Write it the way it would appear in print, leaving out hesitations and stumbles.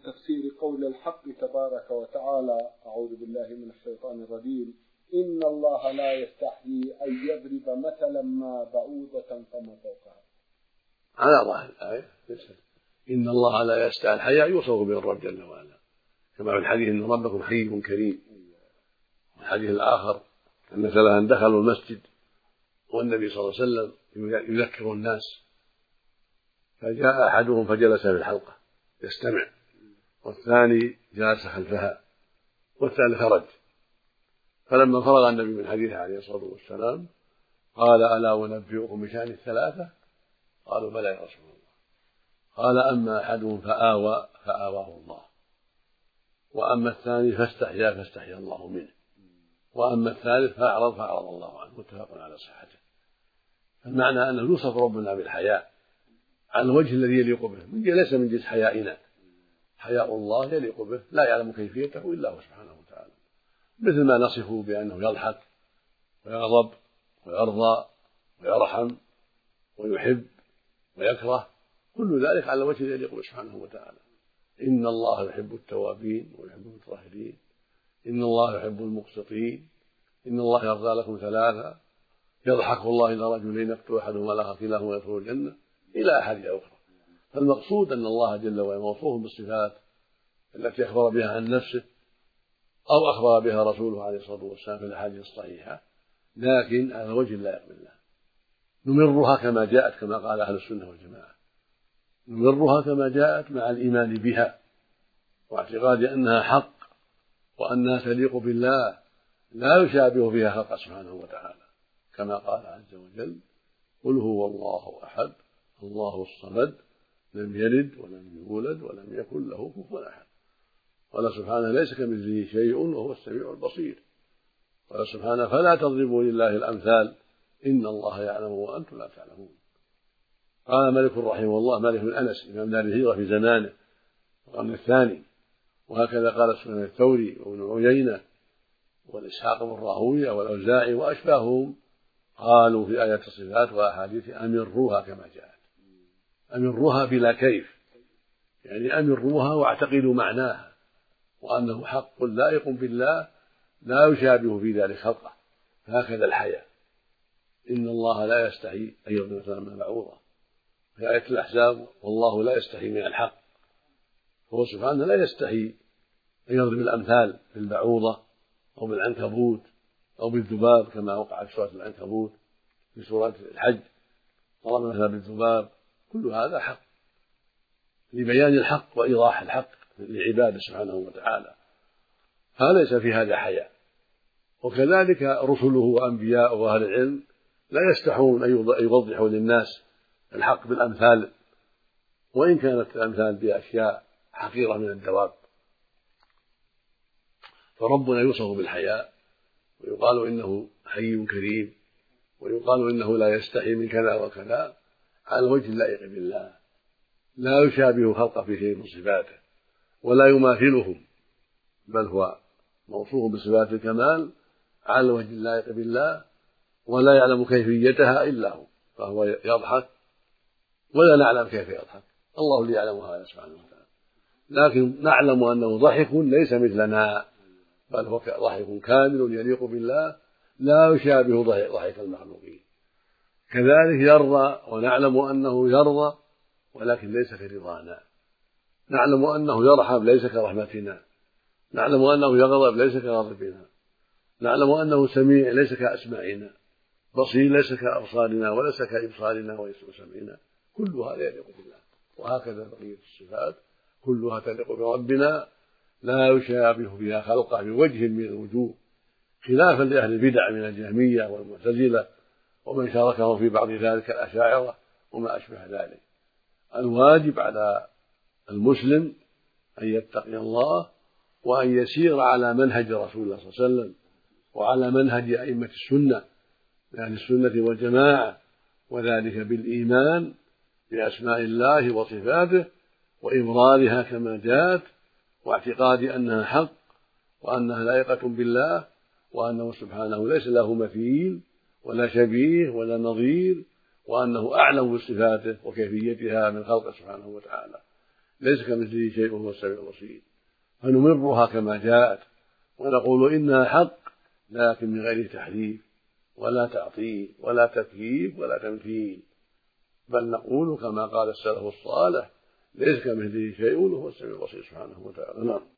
تفسير قول الحق تبارك وتعالى: أعوذ بالله من الشيطان الرجيم: إن الله لا يستحيي أن يضرب مثلا ما بعوضة فما فوقها. على ظاهر الآية إن الله لا يستحيي الحياء يوصف به الرب جل وعلا، كما في الحديث إن ربكم حي كريم. والحديث الآخر أن مثلا دخلوا المسجد والنبي صلى الله عليه وسلم يذكر الناس، فجاء أحدهم فجلس في الحلقة يستمع، والثاني جلس خلفها، والثالث خرج. فلما فرغ النبي من حديثه عليه الصلاة والسلام قال: ألا أنبئكم بشأن الثلاثة؟ قالوا: بلى يا رسول الله. قال: أما أحدهم فآواه الله، وأما الثاني فاستحيا الله منه، وأما الثالث فأعرض الله عنه. متفق على صحته. المعنى أنه يوصف ربنا بالحياء على الوجه الذي يليق به، ليس من جنس حيائنا. حياء الله يليق به، لا يعلم كيفيته إلا هو سبحانه وتعالى، مثل ما نصفه بأنه يضحك ويغضب ويرضى ويرحم ويحب ويكره، كل ذلك على وجه يليق به سبحانه وتعالى. إن الله يحب التوابين ويحب المتطهرين، إن الله يحب المقسطين، إن الله يرضى لكم ثلاثة: يضحك الله إلى رجلين يقتل أحدهما الآخر كلاهما يدخل الجنة، إلى أحاديث أخرى. فالمقصود أن الله جل وعلا موصوف بالصفات التي أخبر بها عن نفسه أو أخبر بها رسوله عليه الصلاة والسلام في الأحاديث الصحيحة، لكن على وجه لا يقبل الله. نمرها كما جاءت، كما قال أهل السنة والجماعة، نمرها كما جاءت مع الإيمان بها واعتقاد أنها حق وأنها تليق بالله، لا يشابه فيها خلقه سبحانه وتعالى، كما قال عز وجل: قل هو الله أحد الله الصمد لم يلد ولم يولد ولم يكن له كفوا أحد. قال سبحانه: ليس كمثله شيء وهو السميع البصير. قال سبحانه: فلا تضربوا لله الأمثال إن الله يعلم وأنتم لا تعلمون. قال مالك رحمه الله، مالك بن أنس إمام دار الهجرة في زمانه القرن الثاني، وهكذا قال سفيان الثوري وابن عيينة والإسحاق بن راهويه والأوزاعي وأشباههم، قالوا في آيات الصفات وأحاديث: أمروها كما جاءت، أمروها بلا كيف، يعني أمروها واعتقدوا معناها، وأنه حق لائق بالله لا يشابه في ذلك خلقه. هكذا الحياء، إن الله لا يستحي أن يضرب مثلا ما بعوضة. في آية الأحزاب: والله لا يستحي من الحق. هو سبحانه لا يستحي أن يضرب الأمثال بالبعوضة أو بالعنكبوت أو بالذباب، كما وقع في سورة العنكبوت في سورة الحج، ضرب مثلا بالذباب. كل هذا حق لبيان الحق وإيضاح الحق لعباده سبحانه وتعالى، فليس في هذا حياء. وكذلك رسله وأنبياء وأهل العلم لا يستحون أن يوضحوا للناس الحق بالأمثال، وإن كانت الأمثال بأشياء حقيرة من الدواب. فربنا يوصف بالحياء، ويقال إنه حي كريم، ويقال إنه لا يستحي من كذا وكذا، على الوجه اللائق بالله، لا يشابه خلقه في شيء من صفاته ولا يماثلهم، بل هو موصوف بصفات الكمال على الوجه اللائق بالله، ولا يعلم كيفيتها إلا هو، فهو يضحك ولا نعلم كيف يضحك، الله اللي يعلم هذا سبحانه وتعالى. لكن نعلم أنه ضحك ليس مثلنا، بل هو ضحك كامل يليق بالله لا يشابه ضحك المخلوقين. كذلك يرضى، ونعلم أنه يرضى ولكن ليس كرضانا. نعلم أنه يرحم ليس كرحمتنا، نعلم أنه يغضب ليس كغضبنا، نعلم أنه سميع ليس كأسماعنا، بصير ليس كأبصارنا وليس كإبصارنا وسمعنا. كل هذا يليق بالله. وهكذا بقية الصفات كلها تليق بربنا، لا يشابه فيها خلقه بوجه من الوجوه، خلافا لأهل البدع من الجهمية والمعتزلة ومن شاركهم في بعض ذلك الأشاعرة وما أشبه ذلك. الواجب على المسلم أن يتقي الله وأن يسير على منهج رسول الله صلى الله عليه وسلم وعلى منهج أئمة السنة أهل السنة والجماعة، وذلك بالإيمان بأسماء الله وصفاته وإبرارها كما جاءت، واعتقاد أنها حق وأنها لائقة بالله، وأنه سبحانه ليس له مثيل ولا شبيه ولا نظير، وأنه أعلم بصفاته وكيفيتها من خلقه سبحانه وتعالى. ليس كمثله شيء وهو السميع البصير، فنمرها كما جاءت ونقول إنها حق، لكن من غير تحريف ولا تعطيل ولا تكييف ولا تمثيل، بل نقول كما قال السلف الصالح: ليس كمثله شيء وهو السميع البصير سبحانه وتعالى. نعم.